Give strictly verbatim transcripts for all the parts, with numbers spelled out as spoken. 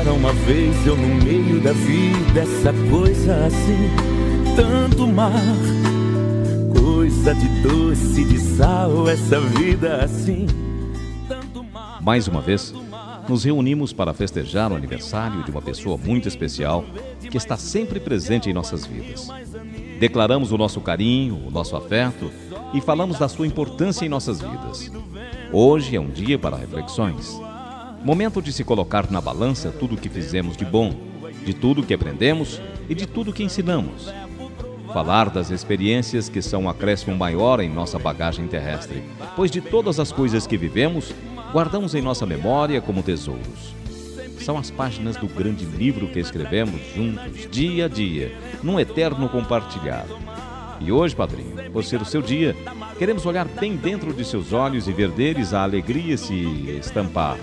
Era uma vez eu no meio da vida, essa coisa assim, tanto mar, coisa de doce, de sal, essa vida assim, tanto mar. Mais uma vez, nos reunimos para festejar o aniversário de uma pessoa muito especial que está sempre presente em nossas vidas. Declaramos o nosso carinho, o nosso afeto e falamos da sua importância em nossas vidas. Hoje é um dia para reflexões. Momento de se colocar na balança tudo o que fizemos de bom, de tudo que aprendemos e de tudo que ensinamos. Falar das experiências que são um acréscimo maior em nossa bagagem terrestre, pois de todas as coisas que vivemos, guardamos em nossa memória como tesouros. São as páginas do grande livro que escrevemos juntos, dia a dia, num eterno compartilhar. E hoje, padrinho, por ser o seu dia, queremos olhar bem dentro de seus olhos e ver deles a alegria se estampar.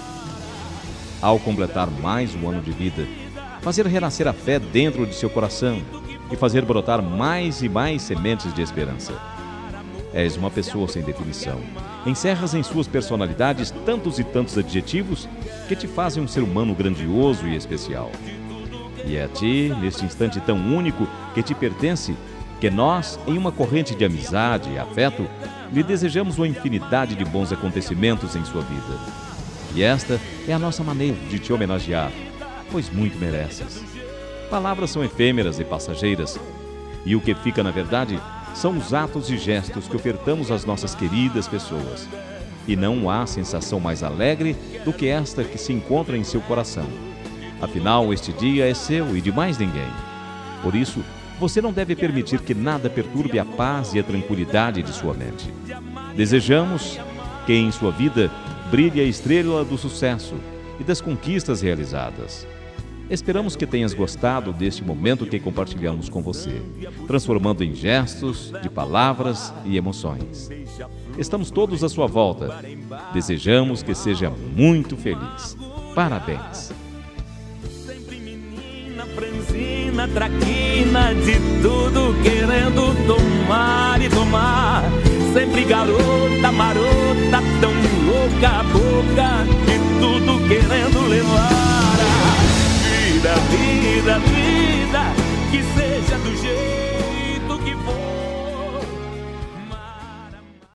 Ao completar mais um ano de vida, fazer renascer a fé dentro de seu coração e fazer brotar mais e mais sementes de esperança. És uma pessoa sem definição. Encerras em suas personalidades tantos e tantos adjetivos que te fazem um ser humano grandioso e especial. E é a ti, neste instante tão único que te pertence, que nós, em uma corrente de amizade e afeto, lhe desejamos uma infinidade de bons acontecimentos em sua vida. E esta é a nossa maneira de te homenagear, pois muito mereces. Palavras são efêmeras e passageiras, e o que fica, na verdade, são os atos e gestos que ofertamos às nossas queridas pessoas. E não há sensação mais alegre do que esta que se encontra em seu coração. Afinal, este dia é seu e de mais ninguém. Por isso, você não deve permitir que nada perturbe a paz e a tranquilidade de sua mente. Desejamos que em sua vida brilhe a estrela do sucesso e das conquistas realizadas. Esperamos que tenhas gostado deste momento que compartilhamos com você, transformando em gestos, de palavras e emoções. Estamos todos à sua volta. Desejamos que seja muito feliz. Parabéns! Sempre menina, franzina, traquina, de tudo querendo tomar e tomar. Sempre garota, marota, tão louca a boca, de tudo querendo levar. Vida, vida, vida, que seja do jeito